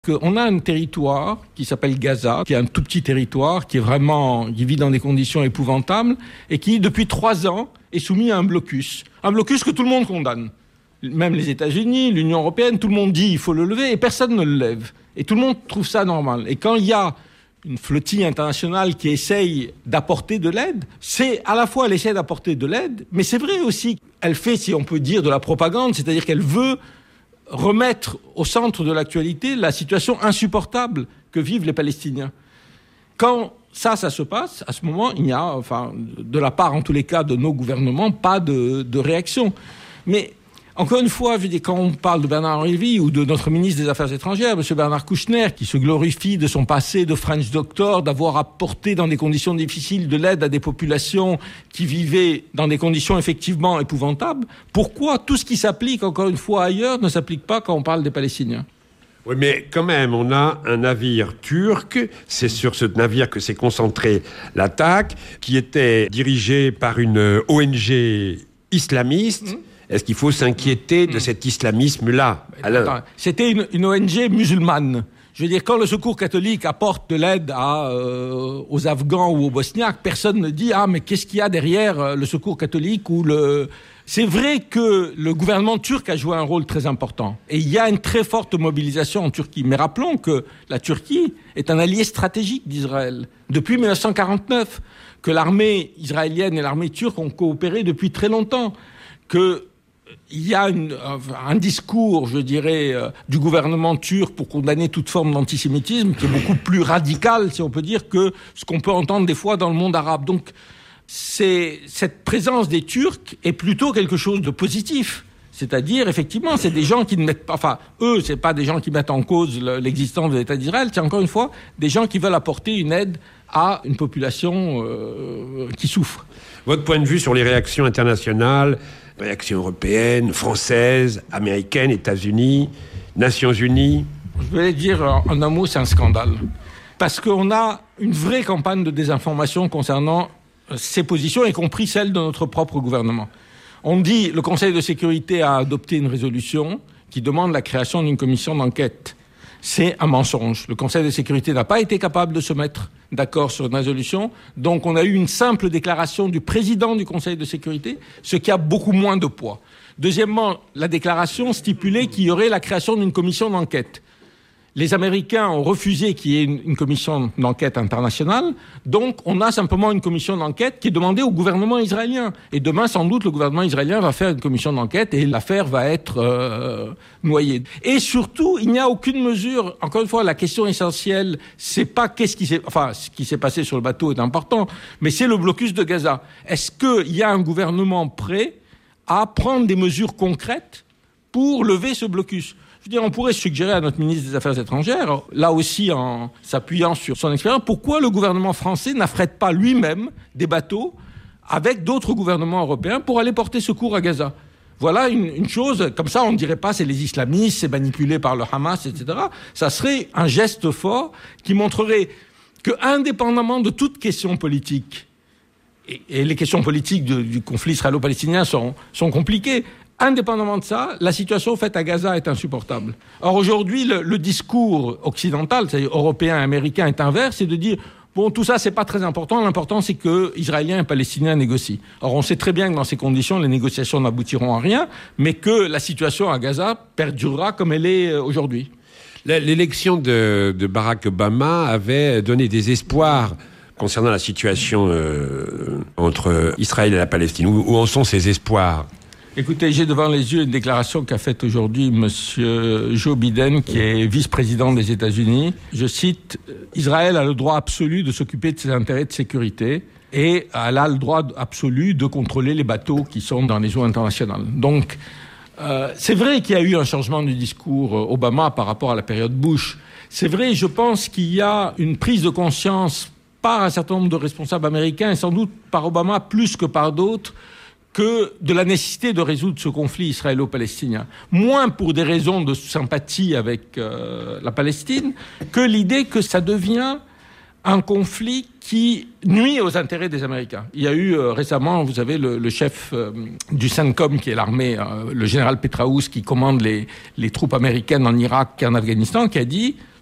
On a un territoire qui s'appelle Gaza, qui est un tout petit territoire, qui vit dans des conditions épouvantables et qui, depuis 3 ans, est soumis à un blocus. Un blocus que tout le monde condamne. Même les États-Unis, l'Union européenne, tout le monde dit qu'il faut le lever et personne ne le lève. Et tout le monde trouve ça normal. Et quand il y a une flottille internationale qui essaye d'apporter de l'aide, c'est à la fois elle essaie d'apporter de l'aide, mais c'est vrai aussi qu'elle fait, si on peut dire, de la propagande, c'est-à-dire qu'elle veut remettre au centre de l'actualité la situation insupportable que vivent les Palestiniens. Quand ça se passe, à ce moment, il n'y a, de la part, en tous les cas, de nos gouvernements, pas de réaction. Mais, encore une fois, je dis, quand on parle de Bernard-Henri Lévy ou de notre ministre des Affaires étrangères, M. Bernard Kouchner, qui se glorifie de son passé de French Doctor, d'avoir apporté dans des conditions difficiles de l'aide à des populations qui vivaient dans des conditions effectivement épouvantables, pourquoi tout ce qui s'applique, encore une fois, ailleurs ne s'applique pas quand on parle des Palestiniens ? Oui, mais quand même, on a un navire turc, c'est sur ce navire que s'est concentrée l'attaque, qui était dirigé par une ONG islamiste. Est-ce qu'il faut s'inquiéter de cet islamisme-là, Alain ? C'était une ONG musulmane. Je veux dire, quand le Secours catholique apporte de l'aide aux Afghans ou aux Bosniaques, personne ne dit « Ah, mais qu'est-ce qu'il y a derrière le Secours catholique » ou le... C'est vrai que le gouvernement turc a joué un rôle très important. Et il y a une très forte mobilisation en Turquie. Mais rappelons que la Turquie est un allié stratégique d'Israël. Depuis 1949, que l'armée israélienne et l'armée turque ont coopéré depuis très longtemps. Il y a un discours, je dirais, du gouvernement turc pour condamner toute forme d'antisémitisme qui est beaucoup plus radical, si on peut dire, que ce qu'on peut entendre des fois dans le monde arabe. Donc, cette présence des Turcs est plutôt quelque chose de positif. C'est-à-dire, effectivement, c'est des gens qui ne mettent pas... eux, c'est pas des gens qui mettent en cause l'existence de l'État d'Israël, c'est encore une fois des gens qui veulent apporter une aide à une population qui souffre. Votre point de vue sur les réactions internationales, réactions européennes, françaises, américaines, États-Unis, Nations Unies ? Je vais dire en un mot, c'est un scandale. Parce qu'on a une vraie campagne de désinformation concernant ces positions, y compris celles de notre propre gouvernement. On dit, le Conseil de sécurité a adopté une résolution qui demande la création d'une commission d'enquête. C'est un mensonge. Le Conseil de sécurité n'a pas été capable de se mettre d'accord sur une résolution. Donc on a eu une simple déclaration du président du Conseil de sécurité, ce qui a beaucoup moins de poids. Deuxièmement, la déclaration stipulait qu'il y aurait la création d'une commission d'enquête. Les Américains ont refusé qu'il y ait une commission d'enquête internationale, donc on a simplement une commission d'enquête qui est demandée au gouvernement israélien. Et demain, sans doute, le gouvernement israélien va faire une commission d'enquête et l'affaire va être noyée. Et surtout, il n'y a aucune mesure. Encore une fois, la question essentielle, c'est pas ce qui s'est passé sur le bateau est important, mais c'est le blocus de Gaza. Est-ce qu'il y a un gouvernement prêt à prendre des mesures concrètes pour lever ce blocus ? Je veux dire, on pourrait suggérer à notre ministre des Affaires étrangères, là aussi en s'appuyant sur son expérience, pourquoi le gouvernement français n'affrète pas lui-même des bateaux avec d'autres gouvernements européens pour aller porter secours à Gaza. Voilà une chose, comme ça on ne dirait pas c'est les islamistes, c'est manipulé par le Hamas, etc. Ça serait un geste fort qui montrerait que, indépendamment de toute question politique, et les questions politiques du conflit israélo-palestinien sont compliquées, indépendamment de ça, la situation faite à Gaza est insupportable. Or, aujourd'hui, le discours occidental, c'est-à-dire européen et américain, est inverse, c'est de dire bon, tout ça, c'est pas très important. L'important, c'est que Israéliens et Palestiniens négocient. Or, on sait très bien que dans ces conditions, les négociations n'aboutiront à rien, mais que la situation à Gaza perdurera comme elle est aujourd'hui. L'élection de Barack Obama avait donné des espoirs concernant la situation entre Israël et la Palestine. Où en sont ces espoirs ? Écoutez, j'ai devant les yeux une déclaration qu'a faite aujourd'hui monsieur Joe Biden, qui est vice-président des États-Unis. Je cite, « Israël a le droit absolu de s'occuper de ses intérêts de sécurité et elle a le droit absolu de contrôler les bateaux qui sont dans les eaux internationales. » Donc, c'est vrai qu'il y a eu un changement du discours Obama par rapport à la période Bush. C'est vrai, je pense qu'il y a une prise de conscience par un certain nombre de responsables américains, et sans doute par Obama plus que par d'autres, que de la nécessité de résoudre ce conflit israélo-palestinien. Moins pour des raisons de sympathie avec la Palestine, que l'idée que ça devient un conflit qui nuit aux intérêts des Américains. Il y a eu récemment, vous savez, le chef du CENTCOM, qui est l'armée, le général Petraeus, qui commande les troupes américaines en Irak et en Afghanistan, qui a dit